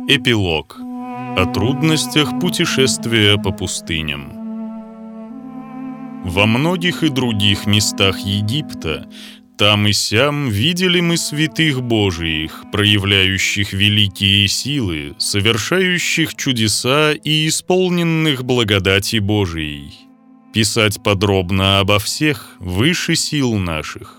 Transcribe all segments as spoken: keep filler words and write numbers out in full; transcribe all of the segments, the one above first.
Эпилог. О трудностях путешествия по пустыням. Во многих и других местах Египта, там и сям, видели мы святых Божиих, проявляющих великие силы, совершающих чудеса и исполненных благодати Божией. Писать подробно обо всех выше сил наших.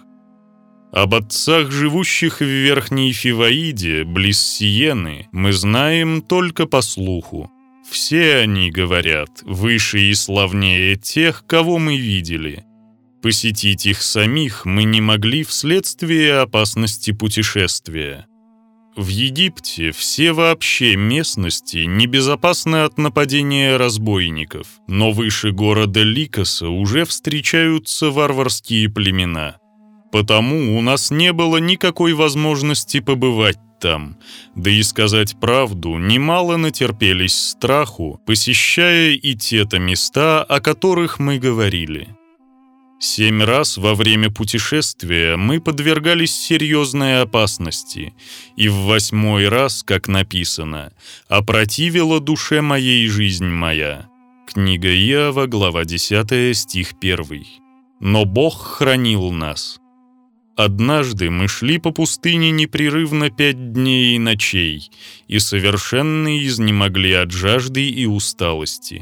Об отцах, живущих в Верхней Фиваиде, близ Сиены, мы знаем только по слуху. Все они, говорят, выше и славнее тех, кого мы видели. Посетить их самих мы не могли вследствие опасности путешествия. В Египте все вообще местности небезопасны от нападения разбойников, но выше города Ликоса уже встречаются варварские племена. Потому у нас не было никакой возможности побывать там, да и сказать правду, немало натерпелись страху, посещая и те-то места, о которых мы говорили. Семь раз во время путешествия мы подвергались серьезной опасности, и в восьмой раз, как написано, «опротивила душе моей жизнь моя». Книга Иова, глава десятая, стих первый. Но Бог хранил нас. Однажды мы шли по пустыне непрерывно пять дней и ночей и совершенно изнемогли от жажды и усталости.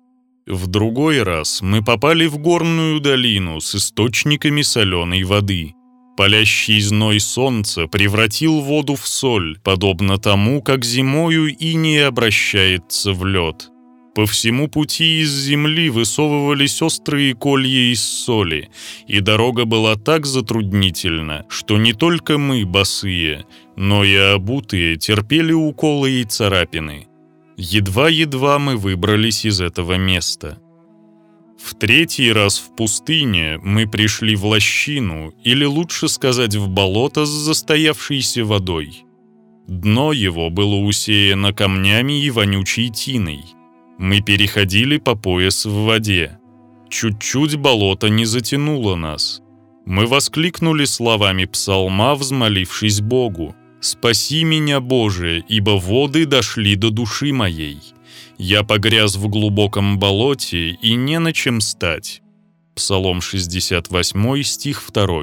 В другой раз мы попали в горную долину с источниками соленой воды. Палящий зной солнца превратил воду в соль, подобно тому, как зимою иней обращается в лед. По всему пути из земли высовывались острые колья из соли, и дорога была так затруднительна, что не только мы, босые, но и обутые, терпели уколы и царапины. Едва-едва мы выбрались из этого места. В третий раз в пустыне мы пришли в лощину, или лучше сказать, в болото с застоявшейся водой. Дно его было усеяно камнями и вонючей тиной. Мы переходили по пояс в воде. Чуть-чуть болото не затянуло нас. Мы воскликнули словами псалма, взмолившись Богу: «Спаси меня, Боже, ибо воды дошли до души моей. Я погряз в глубоком болоте, и не на чем стать». Псалом шестьдесят восемь, стих два.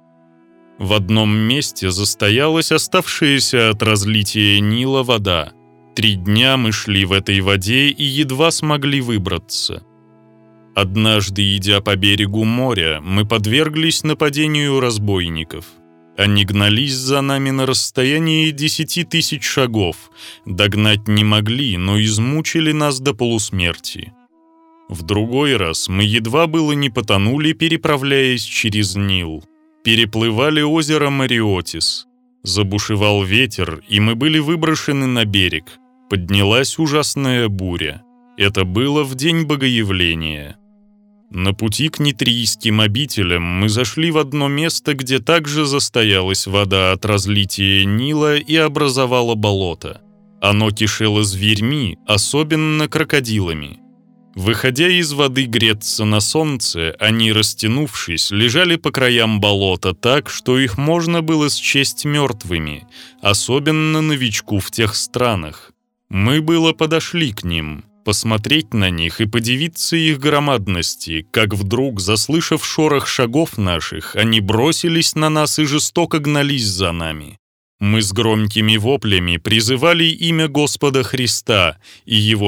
В одном месте застоялась оставшаяся от разлития Нила вода. Три дня мы шли в этой воде и едва смогли выбраться. Однажды, идя по берегу моря, мы подверглись нападению разбойников. Они гнались за нами на расстоянии десяти тысяч шагов, догнать не могли, но измучили нас до полусмерти. В другой раз мы едва было не потонули, переправляясь через Нил. Переплывали озеро Мариотис. Забушевал ветер, и мы были выброшены на берег. Поднялась ужасная буря. Это было в день Богоявления. На пути к нитрийским обителям мы зашли в одно место, где также застоялась вода от разлития Нила и образовало болото. Оно кишело зверьми, особенно крокодилами. Выходя из воды греться на солнце, они, растянувшись, лежали по краям болота так, что их можно было счесть мертвыми, особенно новичку в тех странах. Мы было подошли к ним, посмотреть на них и подивиться их громадности, как вдруг, заслышав шорох шагов наших, они бросились на нас и жестоко гнались за нами. Мы с громкими воплями призывали имя Господа Христа, и Его